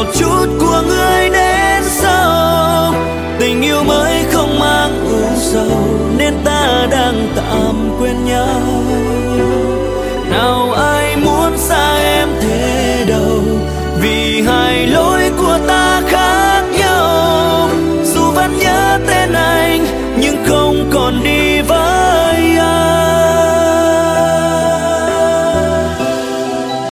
một chút của người đến sau. Tình yêu mới không mang ưu sầu nên ta đang tạm quên nhau. Nào